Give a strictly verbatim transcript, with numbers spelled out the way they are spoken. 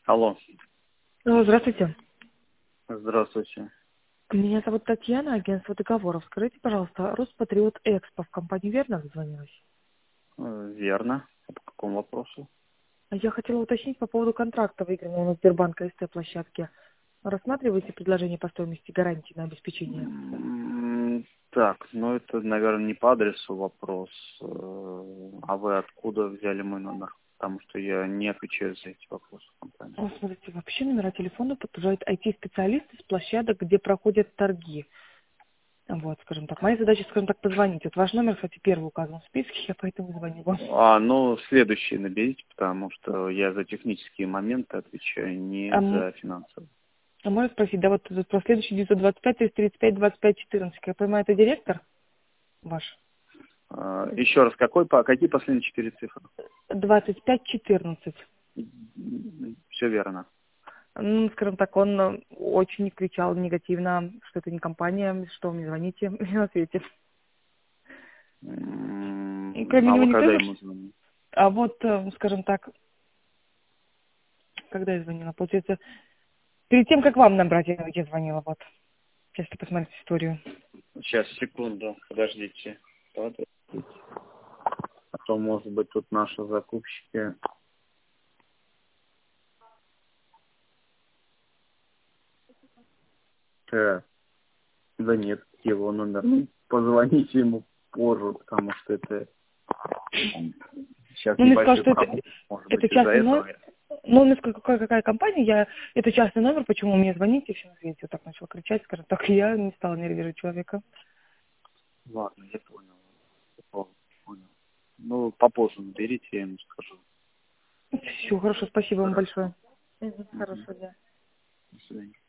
Алло, Алло, здравствуйте. здравствуйте. Меня зовут Татьяна, агентство договоров. Скажите, пожалуйста, Роспатриот Экспо в компанию верно дозвонилась? Э, Верно. А по какому вопросу? А Я хотела уточнить по поводу контракта, выигранного на Сбербанк СТ площадке. Рассматриваете предложение по стоимости гарантии на обеспечение? М, Так, ну это, наверное, не по адресу вопрос. Э, А вы откуда взяли мой номер? Потому что я не отвечаю за эти вопросы в компании. Ну, смотрите, вообще номера телефона подтверждают ай ти-специалисты с площадок, где проходят торги. Вот, скажем так. Моя задача, скажем так, позвонить. Вот ваш номер, кстати, первый указан в списке, я поэтому звоню вам. А, ну, следующий наберите, потому что я за технические моменты отвечаю, не А, м- за финансовые. а можно спросить, да, вот тут про следующий девятьсот двадцать пять триста тридцать пять двадцать пять четырнадцать, как я понимаю, это директор ваш? А, Еще раз, какой, по- какие последние четыре цифры? двадцать пять четырнадцать. Все верно. Ну, скажем так, он э, очень кричал негативно, что это не компания, что вы мне звоните, и на свете. И М, кроме А него вы никто когда не... ему звоните? А вот, э, скажем так, когда я звонила, получается, перед тем, как вам набрать, я я звонила, вот. Сейчас посмотрите историю. Сейчас, секунду, подождите. Подождите. А то, может быть, тут наши закупщики... Так, да нет, его номер. Ну, Позвоните ему позже, потому что это сейчас ну, мне сказал, небольшой что это, пробой, может это быть, из-за частный номер. этого. Ну, он мне сказал, какая, какая компания, я... Это частный номер, почему вы мне звоните, все на свете. Вот так начал кричать, скажем так, я не стала нервировать человека. Ладно, я понял. Я понял. понял. Ну, попозже наберите, я ему скажу. Все, хорошо, спасибо вам Хорошо. большое. Мгм, Мгм. хорошего дня. До свидания.